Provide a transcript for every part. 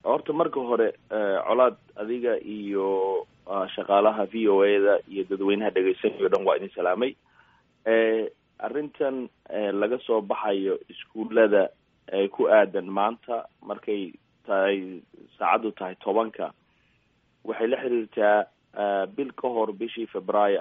horta marka hore colaad adiga iyo shaqaalaha v o a da iyo dadweynaha dhegeysanaya o dhan waa idin salaamay. Arrintan laga soo baxayo iskuullada ku aadan maanta markay tahay saacaddu tahay 10 waxay la xiriirtaa bil ka hor bishii Febraayo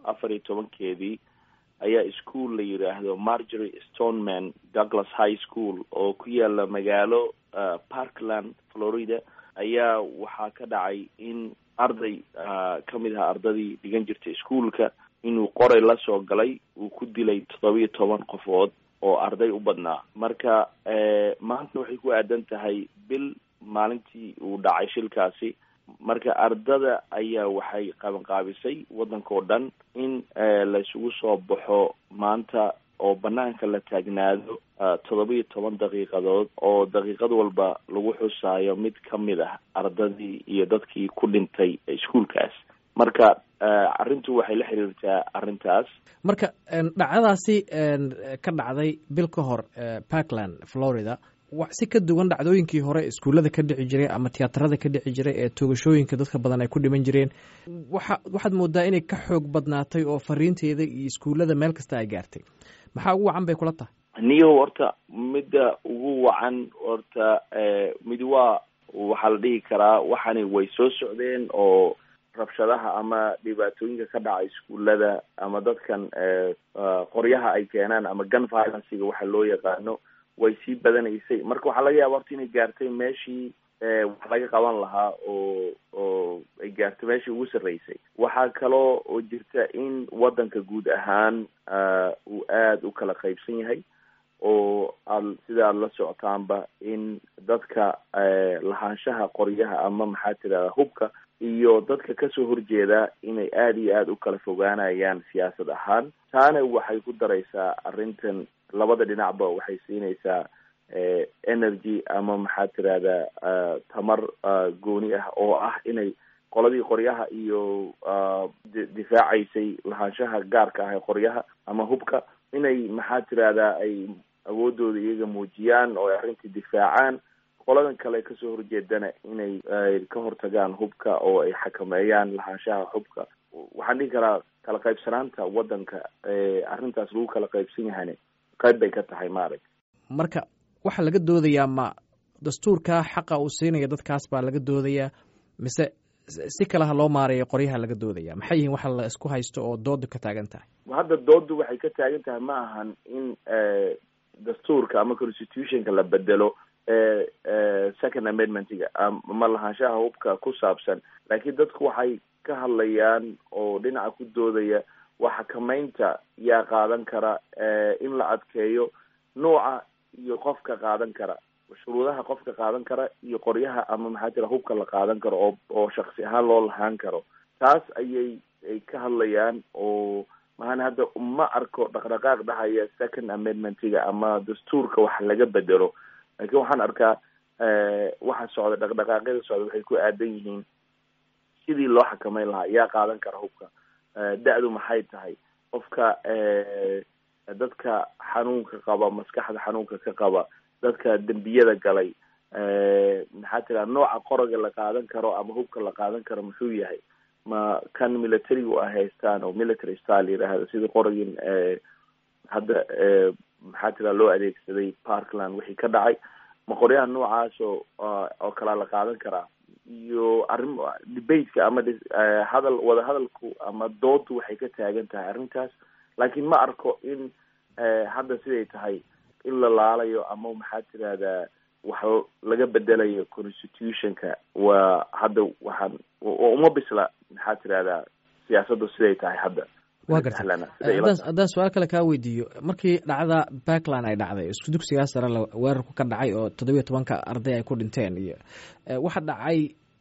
14 ayaa iskuul la yiraahdo Marjory Stoneman Douglas High School oo ku yaala magaalo Parkland, Florida ayaa waxaa ka dhacay in arday kamid ah ardadii dhigan jirtay iskuulka inuu qoray la soo galay uu ku dilay 17 qofood oo arday u badnaa. Marka maanta waxay ku aadan tahay bil maalintii uu dhacay shilkaasi. Marka ardada ayaa waxay qabanqaabisay waddanka oo dhan in la isugu soo baxo maanta oo banaanka la taagnaado 17 daqiiqadood oo daqiiqad walba lagu xusaayo mid kamid ah ardadii iyo dadkii ku dhintay iskuulkaas. Marka arrintu waxay la xiriirtaa arrintaas. Marka dhacdadaasi ka dhacday bil ka hor Parkland, Florida, wax si ka duwan dhacdooyinkii hore iskuullada ka dhici jiray ama tiyaatarada ka dhici jiray ee toogashooyinka dadka badan ay ku dhiman jireen, waxaad moodaa inay ka xoog badnaatay oo fariinteeda iyo iskuullada meel kasta ay gaartay. maxaa ugu wacan bay kula tahay? niyo horta midda ugu wacan horta mid waxaa la dhihi karaa waxaanay way soo socdeen oo rabshadaha ama dhibaatooyinka ka dhaca iskuullada ama dadkan qoryaha ay keenaan ama gun violence-ga waxa loo yaqaano way sii badanaysay. Marka waxaa laga yaaba horta inay gaartay meeshii wax laga qaban lahaa oo ay gaartay meeshii ugu sarreysay. Waxaa kaloo oo jirta in waddanka guud ahaan uu aada u kala qaybsan yahay oo sida aada la socotaanba in dadka lahaanshaha qoryaha ama maxaa tirahda hubka iyo dadka kasoo horjeeda inay aada iyo aada u kala fogaanayaan siyaasad ahaan. taana waxay ku daraysaa arrintan labada dhinacba waxay siinaysaa energy ama maxaa tirahda tamar gooni ah oo ah inay qoladii qoryaha iyo difaacaysay lahaanshaha gaarka ah ee qoryaha ama hubka inay maxaa tirahda ay awoodooda iyaga muujiyaan oo ay arrintii difaacaan. qoladan kale kasoo horjeedana inay ka hortagaan hubka oo ay xakameeyaan lahaanshaha hubka. waxaan dhihi karaa kala qaybsanaanta waddanka arrintaas lagu kala qaybsan yahayna qayb bay ka tahay maarag. marka waxaa laga doodayaa ma dastuurka xaqa uu siinaya dadkaas baa laga doodayaa mise si kale ha loo maareeyo qoryaha laga doodaya? maxay yihiin waxa la isku haysto oo doodu ka taagan tahay? hadda doodu waxay ka taagan tahay ma ahan in dastuurka ama constitutionka la bedelo second amendment-ga ama lahaanshaha hubka ku saabsan, laakiin dadku waxay ka hadlayaan oo dhinaca ku doodaya waxa xakamaynta yaa qaadan kara in la adkeeyo nooca iyo qofka qaadan kara, shuruudaha qofka qaadan kara iyo qoryaha ama maxaa jira hubka la qaadan karo oo shaksi ahaan loo lahaan karo. taas ayay ka hadlayaan oo maana hadda ma arko dhaqdhaqaaq dhahaya second amendment-ga ama dastuurka wax laga bedelo. laakiin waxaan arkaa waxa socda dhaqdhaqaaqyada socda waxay ku aadan yihiin sidii loo xakameyn lahaa yaa qaadan kara hubka, da-du maxay tahay, qofka dadka xanuunka qaba, maskaxda xanuunka ka qaba, dadka dembiyada galay, maxaa tira nooca qoroga la qaadan karo ama hubka la qaadan karo muxuu yahay, ma kan militarigu ay haystaan oo military style yiraahdo sida qorogin hadda maxaa tira loo adeegsaday Parkland wixii ka dhacay, ma qoryaha noocaas oo kala la qaadan karaa. iyo arrin debate-ka ama wada hadalku ama doodu waxay ka taagan tahay arrintaas. laakiin ma arko in hadda siday tahay in la laalayo ama maxaa tirahdaa wax laga bedelayo constitutionka. waa hadda waxaan uma bisla maxaa tirahdaa siyaasaddu siday tahay hadda. waa gartay. haddaan su-aal kale kaa weydiiyo, markii dhacda Parkland ay dhacday isku dugsigaa sare weerarku ka dhacay oo 17 arday ay ku dhinteen iyo waxa dhacay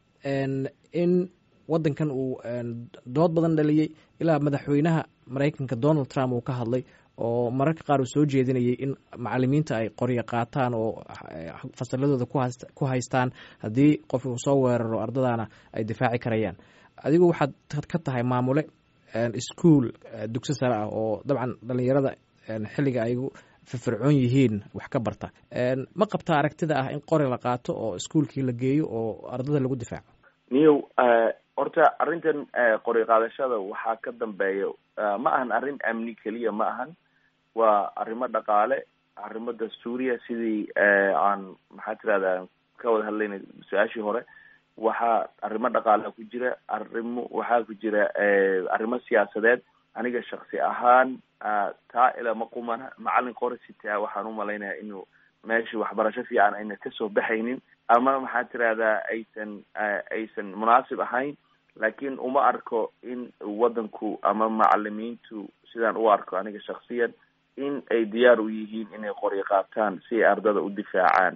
in waddankan uu dood badan dhaliyey ilaa madaxweynaha Mareykanka Donald Trump uu ka hadlay oo mararka qaar uu soo jeedinayay in macallimiinta ay qoryo qaataan oo fasaladooda ku haystaan haddii qof uu soo weeraro ardadana ay difaaci karayaan. adigu waxaad ka tahay maamule iskuul dugsi sare ah oo dabcan dhalinyarada xilliga ay firfircoon yihiin wax ka barta ma qabtaa aragtida ah in qori la qaato oo iskuolkii la geeyo oo ardada lagu difaaco? niyow horta arrintan qori qaadashada waxaa ka dambeeya ma ahan arrin amni keliya ma ahan, waa arrimo dhaqaale, arrimo dastuuriya sidii aan maxaa tirahdaa ka wada hadlayna su-aashii hore. waxaa arrimo dhaqaale ku jira, waxaa ku jira arrimo siyaasadeed. aniga shaksi ahaan taa ilama qumana macalin qori sitaa waxaan umalaynaya inuu meeshii waxbarasho fiican ayna kasoo baxaynin ama maxaa tirahdaa aysan munaasib ahayn. laakiin uma arko in wadanku ama macalimiintu sidaan u arko aniga shaksiyan in ay diyaar u yihiin inay qori qaataan si ay ardada u difaacaan.